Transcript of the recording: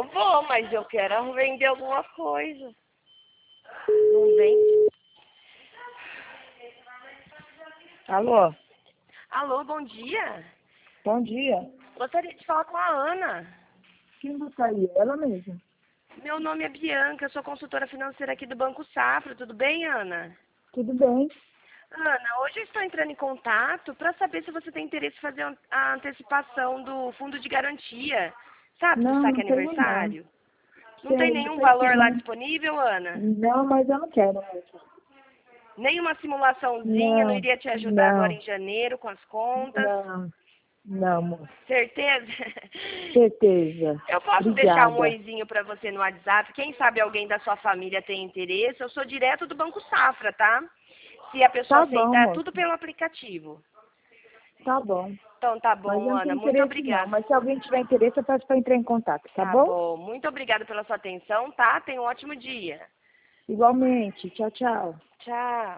Eu vou, mas eu quero vender alguma coisa. Não vende? Alô, Alô, bom dia. bom dia. Gostaria de falar com a Ana. Quem você aí? Ela mesma. Meu nome é Bianca, eu sou consultora financeira aqui do Banco Safra. Tudo bem, Ana? Tudo bem? Ana, hoje eu estou entrando em contato para saber se você tem interesse em fazer a antecipação do fundo de garantia, sabe, do Não, saque não tenho não. aniversário. Não tem Não nenhum sei valor lá sim. disponível, Ana? Não, mas eu não quero mesmo. Nenhuma simulaçãozinha não Não, iria te ajudar agora não, em janeiro com as contas? não, não, moça. Certeza? Certeza. Eu posso deixar um Obrigada. oizinho para você no WhatsApp. Quem sabe alguém da sua família tem interesse. Eu sou direto do Banco Safra, tá? Se a pessoa Tá bom, aceitar, é tudo moça. pelo aplicativo. Tá bom. Então tá Mas eu bom, não Ana. tenho Muito interesse não. obrigada. Mas se alguém tiver interesse, eu peço para entrar em contato, tá Tá bom? bom. Muito obrigada pela sua atenção, tá? Tenha um ótimo dia. Igualmente. Tchau, tchau. Tchau.